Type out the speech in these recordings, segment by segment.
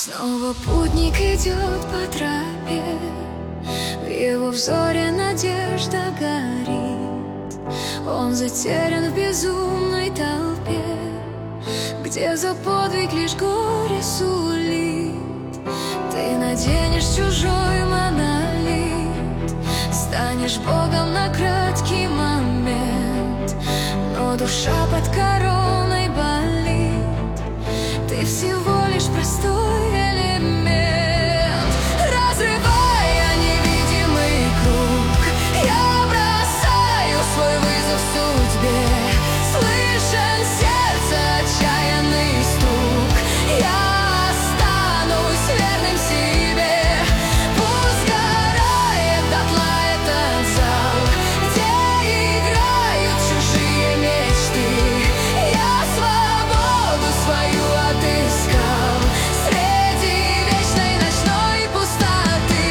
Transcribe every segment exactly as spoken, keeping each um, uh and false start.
Снова путник идет по тропе, в его взоре надежда горит. Он затерян в безумной толпе, где за подвиг лишь горе сулит. Ты наденешь чужой монолит, станешь богом на краткий момент, но душа под короной болит. Ты всего лишь простой элемент, разрывая невидимый круг. Я бросаю свой вызов судьбе, слышен сердце отчаянный стук. Я останусь верным себе, пусть сгорает дотла этот зал, где играют чужие мечты. Я свободу свою отыскал среди вечной ночной пустоты.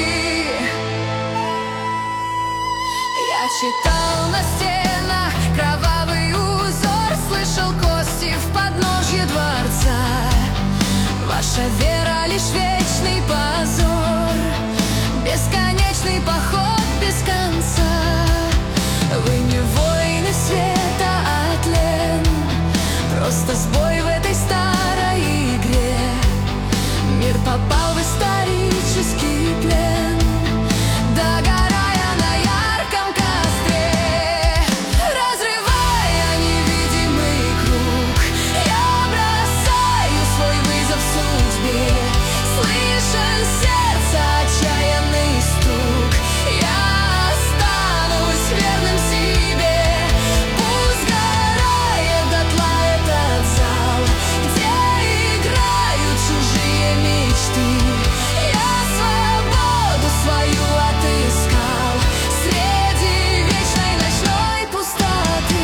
Я читал на стенах кровавый узор, слышал кости в подножье дворца. Ваша вера лишь вечный позор, бесконечный поход без конца. Вы не воины света, а тлен, просто сбой в этой старой игре. Мир попал в исторический плен, догорая на ярком костре. Разрывая невидимый круг, я бросаю свой вызов судьбе. Слышен сердце отчаянный стук. Я останусь верным себе, пусть сгорает дотла этот зал, где играют чужие мечты. Я свободу свою отыскал среди вечной ночной пустоты.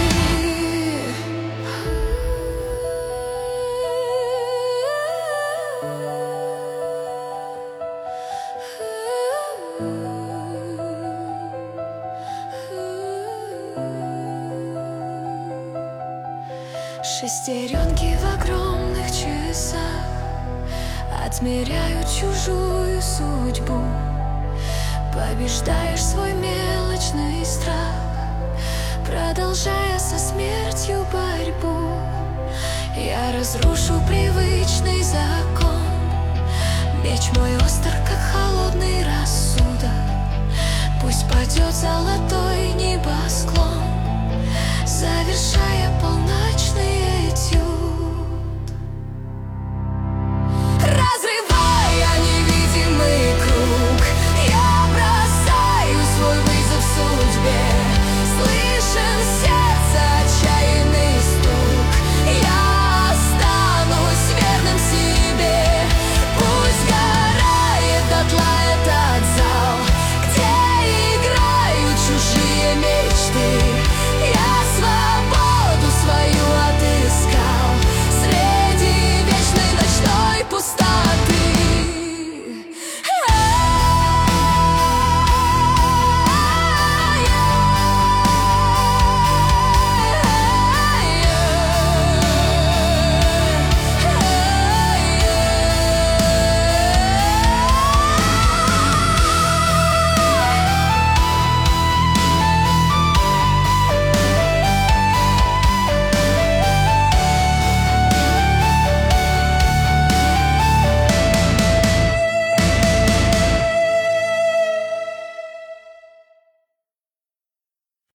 Шестеренки в огромных часах отмеряют чужую судьбу. Побеждаешь свой мелочный страх, продолжая со смертью борьбу. Я разрушу привычный закон, меч мой остр, как холодный рассудок. Пусть падет золотой небосклон, завершая полночные